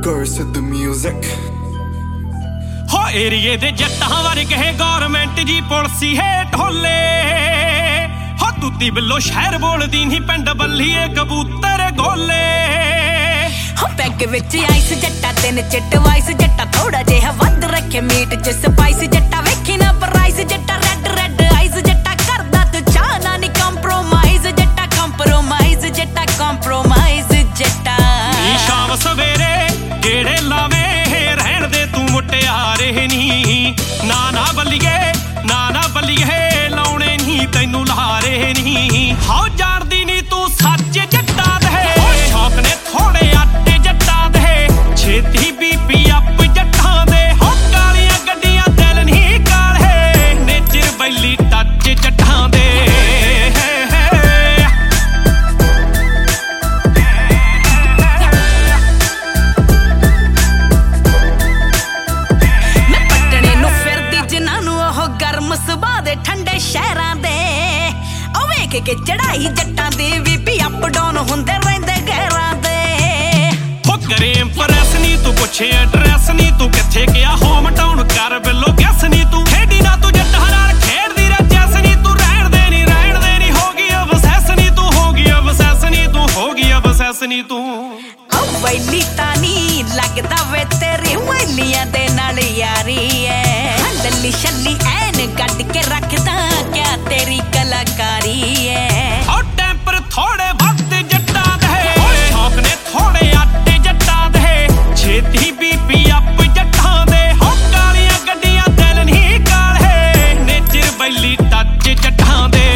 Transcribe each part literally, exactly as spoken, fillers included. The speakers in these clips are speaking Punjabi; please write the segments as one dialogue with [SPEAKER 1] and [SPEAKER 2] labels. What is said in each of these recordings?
[SPEAKER 1] Curse the music
[SPEAKER 2] ਹੋ ਏਰੀਏ ਦੇ ਜੱਟਾਂ ਵਰਗੇ ਗੌਰਮੈਂਟ ਜੀ ਪੁਲਸੀ ਹੈ ਢੋਲੇ ਹੋ ਤੁੱਤੀ ਬਿੱਲੋ ਸ਼ਹਿਰ ਬੋਲਦੀ ਨਹੀਂ ਪਿੰਡ ਬੱਲੀਏ ਕਬੂਤਰ ਗੋਲੇ
[SPEAKER 3] ਹੋ ਪੈਗ ਵਿੱਚ ਆਈਸ ਜੱਟਾ ਤਿੰਨ ਚਿੱਟ ਵਾਈਸ ਜੱਟਾ ਥੋੜਾ ਜਿਹਾ ਵੱਧ ਰੱਖੇ ਮੀਟ ਚ ਸਪਾਈਸ ਜੱਟਾ ਵੇਖੀ ਨਾ ਪ੍ਰਾਈਸ ਜੱਟਾ ਰੈਡ ਰੈਡ ਆਈਸ ਜੱਟਾ ਕਰਦਾ ਤੂੰ ਚਾਹ ਨਾ ਨੀ ਕੰਪਰੋਮਾਈਜ਼ ਜੱਟਾ ਕੰਪਰੋਮਾਈਜ਼ ਜੱਟਾ ਕੰਪਰੋਮਾਈਜ਼ ਜੱਟਾ
[SPEAKER 2] ਨੀ ਸ਼ਾਮ ਸਵੇਰੇ ਕਿਹੜੇ ਲਾਵੇ ਰਹਿਣ ਦੇ ਤੂੰ ਮੁਟਿਆਰੇ ਨੀ ਨਾ ਨਾ ਬੱਲੀਏ ਨਾ ਨਾ ਬੱਲੀਏ ਲਾਉਣੇ ਨਹੀਂ ਤੈਨੂੰ ਲਹਾਰੇ ਨਹੀਂ ਹਾਉ ਜਾਣਦੀ ਨੀ ਤੂੰ ਸੱਚ ਜੱਟਾਂ ਦੇ ਸ਼ੌਕ ਨੇ ਥੋੜੇ ਆਟੇ ਜੱਟਾਂ ਦੇ ਛੇਤੀ ਬੀਬੀ ਅੱਪ ਜੱਟਾਂ ਦੇ ਹੋ ਕਾਲੀਆਂ ਗੱਡੀਆਂ ਦਿਲ ਨਹੀਂ ਕਾਲੇ ਨੇਚਰ ਬੈਲੀ ਟੱਚ ਜੱਟਾਂ ਦੇ
[SPEAKER 3] ਸੁਭਾਅ ਦੇ ਠੰਡੇ ਸ਼ਹਿਰਾਂ ਦੇ ਉਹ ਵੇਖ ਕੇ ਚੜਾਈ ਜੱਟਾਂ ਦੀ ਵੀ ਪੀ ਅਪ ਡਾਊਨ ਹੁੰਦੇ ਰਹਿੰਦੇ ਗਹਿਰਾਂ ਦੇ
[SPEAKER 2] ਹੋ ਕਰੇ ਇੰਪ੍ਰੈਸ ਨੀ ਤੂੰ ਪੁੱਛੇ ਐਡਰੈਸ ਨੀ ਤੂੰ ਕਿੱਥੇ ਗਿਆ ਹੋਮ ਟਾਊਨ ਕਰ ਬਿੱਲੋ ਗੈਸ ਨੀ ਤੂੰ ਖੇਡੀ ਨਾ ਤੂੰ ਜੱਟਾਂ ਨਾਲ ਖੇਡਦੀ ਰੱਜੈਸ ਨੀ ਤੂੰ ਰਹਿਣ ਦੇ ਨੀ ਰਹਿਣ ਦੇ ਨੀ ਹੋ ਗਈ ਅਬਸੈਸ ਨੀ ਤੂੰ ਹੋ ਗਈ ਅਬਸੈਸ ਨੀ ਤੂੰ ਹੋ ਗਈ ਅਬਸੈਸ ਨੀ ਤੂੰ
[SPEAKER 3] ਉਹ ਵੈਲੀ ਤਾਂ ਨੀ ਲੱਗਦਾ ਵੇ ਤੇਰੀ ਵੈਲੀਆਂ ਦੇ ਨਾਲ ਯਾਰੀ ਐ ਲੱਲੀ ਛੱਲੀ ਐਨ ਕੱਢ ਕੇ ਰੱਖਦਾ ਕਿਆ ਤੇਰੀ ਕਲਾਕਾਰੀ ਐ
[SPEAKER 2] ਉਹ ਟੈਂਪਰ ਥੋੜੇ ਵਕਤ ਜੱਟਾਂ ਦੇ ਸ਼ੌਕ ਨੇ ਥੋੜੇ ਆਟੇ ਜੱਟਾਂ ਦੇ ਛੇਤੀ ਬੀਬੀ ਅੱਪ ਜੱਟਾਂ ਦੇ ਹੋ ਕਾਲੀਆਂ ਗੱਡੀਆਂ ਦਿਲ ਨਹੀਂ ਕਾਲੇ ਨੇਚਰ ਬੈਲੀ ਟੱਚ ਜੱਟਾਂ ਦੇ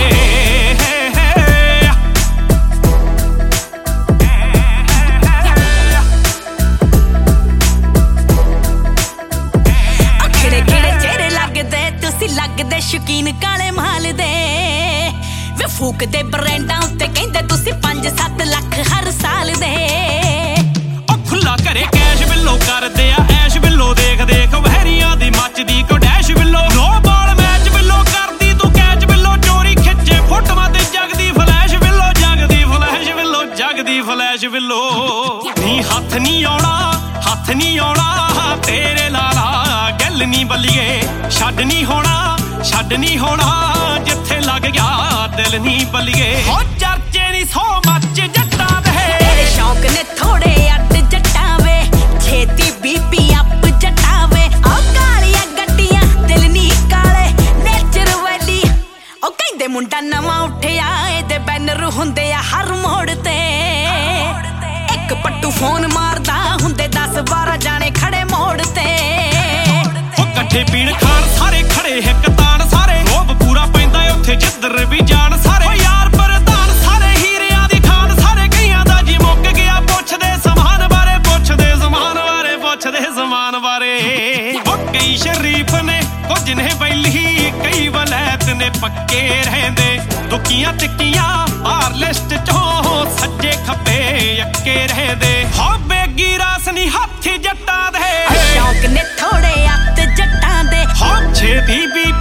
[SPEAKER 3] ਲੱਗਦੇ ਸ਼ੌਕੀਨ ਕਾਲੇ ਮਾਲ ਦੇ ਵੇ ਫੂਕਦੇ ਬ੍ਰਾਂਡਾਂ ਉੱਤੇ ਕਹਿੰਦੇ ਤੁਸੀਂ ਪੰਜ ਸੱਤ ਲੱਖ ਹਰ ਸਾਲ ਦੇ
[SPEAKER 2] ਉਹ ਖੁੱਲਾ ਘਰੇ ਕੈਸ਼ ਬਿੱਲੋ ਕਰਦੇ ਆ ਐਸ਼ ਬਿੱਲੋ ਦੇਖ ਦੇਖ ਵਹਿਰੀਆਂ ਦੀ ਮੱਚਦੀ ਕੋ ਡੈਸ਼ ਬਿੱਲੋ ਨੋ ਬਾਲ ਮੈਚ ਬਿੱਲੋ ਕਰਦੀ ਤੂੰ ਕੈਚ ਬਿੱਲੋ ਚੋਰੀ ਖਿੱਚੇ ਫੋਟੋਆਂ ਤੇ ਜਗਦੀ ਫਲੈਸ਼ ਬਿੱਲੋ ਜਗਦੀ ਫਲੈਸ਼ ਬਿੱਲੋ ਜਗਦੀ ਫਲੈਸ਼ ਬਿੱਲੋ ਨੀ ਹੱਥ ਨੀ ਆਉਣਾ ਹੱਥ ਨੀ ਆਉਣਾ ਤੇਰੇ ਲਾਲਾ ਗੱਲ ਨੀ ਬੱਲੀਏ ਛੱਡ ਨੀ ਹੋਣਾ ਛੱਡ ਨੀ ਹੋਣਾ ਜਿੱਥੇ ਲੱਗ ਗਿਆ ਦਿਲ ਨੀ ਬੱਲੀਏ ਹੋ ਚਰਚੇ ਨੀ ਸੋ ਮੱਚ ਜੱਟਾਂ ਦੇ
[SPEAKER 3] ਤੇਰੇ ਸ਼ੌਕ ਨੇ ਥੋੜੇ ਅੱਡ ਜੱਟਾਂ ਵੇ ਛੇਤੀ ਬੀਬੀ ਅੱਪ ਜੱਟਾਂ ਵੇ ਉਹ ਕਾਲੀਆਂ ਗੱਡੀਆਂ ਦਿਲ ਨੀ ਕਾਲੇ ਨੇਚਰ ਵੈਲੀ ਉਹ ਕਹਿੰਦੇ ਮੁੰਡਾ ਨਵਾਂ ਉੱਠਿਆ ਇਹਦੇ ਬੈਨਰ ਹੁੰਦੇ ਆ ਹਰ ਮੋੜ ਤੇ ਇੱਕ ਪੱਟੂ ਫੋਨ ਮਾਰਦਾ ਹੁੰਦੇ ਦਸ ਬਾਰਾਂ ਜਾਣੇ ਖੜੇ ਮੋੜ ਤੇ
[SPEAKER 2] ਇਕੱਠੇ ਪੀਣ ਖਾਣ ਸਾਰੇ ਖੜੇ ਇੱਕ ਤਾਣ ਸਾਰੇ ਰੋਬ ਪੂਰਾ ਪੈਂਦਾ ਉੱਥੇ ਜਿੱਧਰ ਵੀ ਜਾਣ ਸਾਰੇ ਓ ਯਾਰ ਪ੍ਰਧਾਨ ਸਾਰੇ ਹੀਰਿਆਂ ਦੀ ਖਾਨ ਸਾਰੇ ਕਈਆਂ ਦਾ ਜੀ ਮੁੱਕ ਗਿਆ ਪੁੱਛਦੇ ਸਮਾਨ ਬਾਰੇ ਪੁੱਛਦੇ ਸਮਾਨ ਬਾਰੇ ਪੁੱਛਦੇ ਸਮਾਨ ਬਾਰੇ ਓ ਕਈ ਸ਼ਰੀਫ ਨੇ ਕੁਝ ਨੇ ਬੈਲੀ ਕਈ ਵਲੈਤ ਨੇ ਪੱਕੇ ਰਹਿੰਦੇ ਦੁੱਕੀਆਂ ਟਿੱਕੀਆਂ ਆਰ ਲਿਸਟ ਚੋਂ ਸੱਜੇ ਖੱਬੇ ਅੱਕੇ ਰਹਿੰਦੇ ਹੋ ਬੇਗੀ ਰਾਸ ਨੀ ਹੱਥ ਜੱਟਾਂ ਦੇ
[SPEAKER 3] ਸ਼ੌਕ ਨੇ ਥੋੜੇ ਅੱਤ ਜੱਟਾਂ ਦੇ
[SPEAKER 2] ਹੋ ਛੇਤੀ ਵੀ